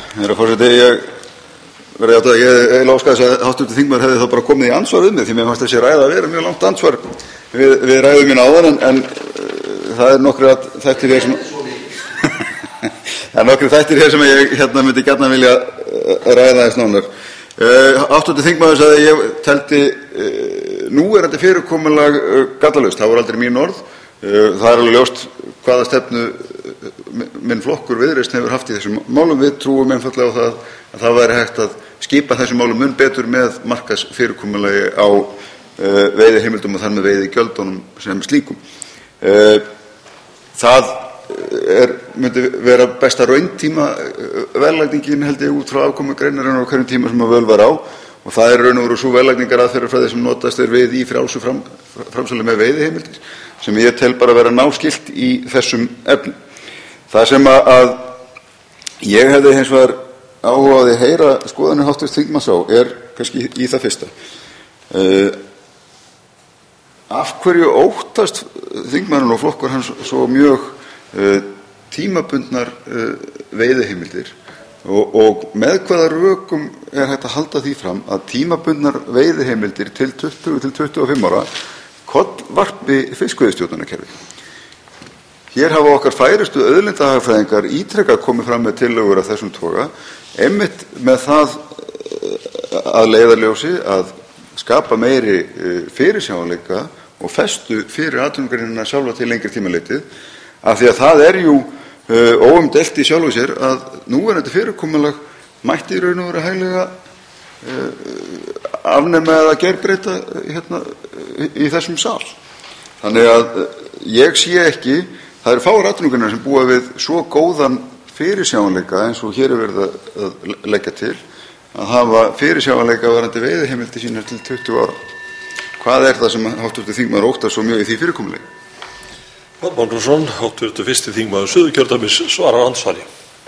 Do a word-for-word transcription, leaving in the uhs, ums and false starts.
Herra forseti, ég verði átt að ég eiginlega óska þess að háttvirtur þingmaður hefði þá bara komið í ansvar við mig, því mér fannst þessi ræða að vera mjög langt ansvar við, við ræðum mín áðan, en, en uh, það er nokkru þættir hér sem það er nokkru þættir hér sem ég hérna myndi gjarnan vilja uh, ræða þess nánar. Uh, háttvirtur þingmaður sagði að ég teldi uh, núverandi fyrirkomulag uh, gallalaust, það voru aldrei mín orð. Uh, það er alveg ljóst hvaða stefnu minn flokkur Viðreisn hefur haft í þessum málum. Við trúum einfaldlega á það að það væri hægt að skipa þessum málum mun betur með markaðsfyrirkomulagi á uh, veiðiheimildum og þar með veiðigjöldunum sem slíkum. Uh, það er, myndi vera besta rauntíma verðlagningin held ég út frá afkomu greinarinnar á hverjum tíma sem að völ var á, og það er raun og veru sú verðlagningaraðferðarfræði sem notast er við í frjálsu fram, framsali með veiðiheimildir, sem ég tel bara vera náskylt í þessum efnum. Það sem að, að ég hefði hins vegar áhugaði að heyra skoðanir háttvirts þingmanns á er kannski í það fyrsta. Uh, af hverju óttast þingmaðurinn og flokkur hans svo mjög uh, tímabundnar uh, veiðiheimildir og, og með hvaða rökum er hægt að halda því fram að tímabundnar veiðiheimildir til tuttugu til tuttugu og fimm ára kollvarpi fiskveiðistjórnarkerfi? Hér hafa okkar færustu auðlindahagfræðingar ítrekað komið fram með tillögur af þessum toga, einmitt með það að leiðarljósi að skapa meiri fyrirsjáanleika og festu fyrir atvinnugreinina sjálfa til lengri tíma litið, af því að það er jú óumdeilt í sjálfu sér að núverandi fyrirkomulag mætti í raun og veru hæglega afnema eða gerbreyta hérna í þessum sal. Þannig að ég sé ekki. Það eru fáir atvinnugreinar sem búa við svo góðan fyrirsjáanleika eins og hér er verið að leggja til, að hafa fyrirsjáanleika varðandi veiðiheimildir sínar til tuttugu ára. Hvað er það sem háttvirtur þingmaður óttast svo mjög í því fyrirkomulagi? Páll Magnússon, háttvirtur fyrsti þingmaður Suðurkjördæmis, svarar andsvari.